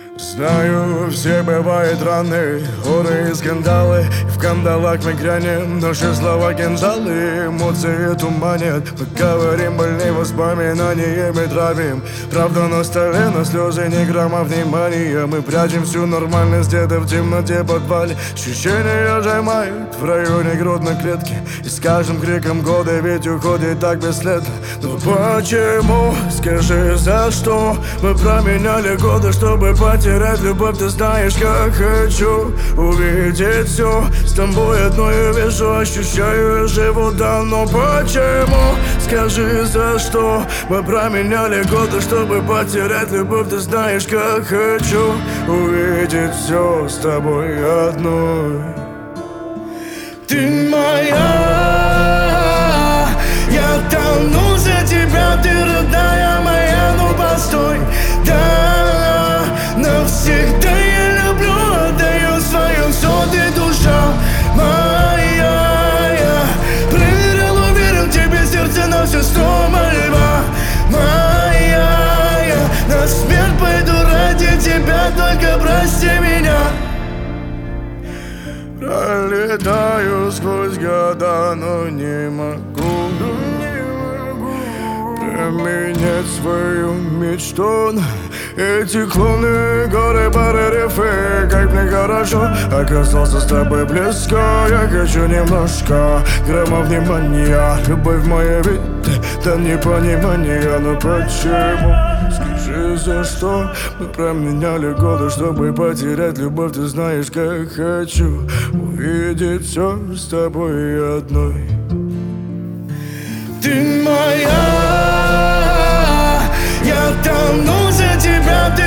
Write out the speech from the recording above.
Знаю, все бывают раны, горы и скандалы. В кандалах мы грянем, наши слова кинжалы. Эмоции туманят, мы говорим больные воспоминаниями травим. Правда на столе, но слезы ни грамма внимания. Мы прячем всю нормальность где-то в темноте подвале. Ощущения сжимают в районе грудной клетки, и с каждым криком года ведь уходит так бесследно. Но почему, скажи, за что мы променяли годы, чтобы потерять любовь? Ты знаешь, как хочу увидеть все с тобой одно я вижу, ощущаю, я живу давно. Почему, скажи, за что мы променяли годы, чтобы потерять любовь? Ты знаешь, как хочу увидеть все с тобой одной. Ты моя, я тону за тебя, ты родная моя, ну постой. Да, навсегда я люблю, отдаю свое все, ты душа моя. Я проверил, уверил тебе сердце на все 100 мольба моя. Я на смерть пойду ради тебя, только прости меня. Пролетаю сквозь года, но не могу променять свою мечту на эти клоны, горы, бары, рифы. Как мне хорошо оказался с тобой близко. Я хочу немножко грамма внимания. Любовь моя ведь да непонимание. Но почему, скажи, за что мы променяли годы, чтобы потерять любовь? Ты знаешь, как хочу увидеть все с тобой одной. Ты моя, я тону за тебя, ты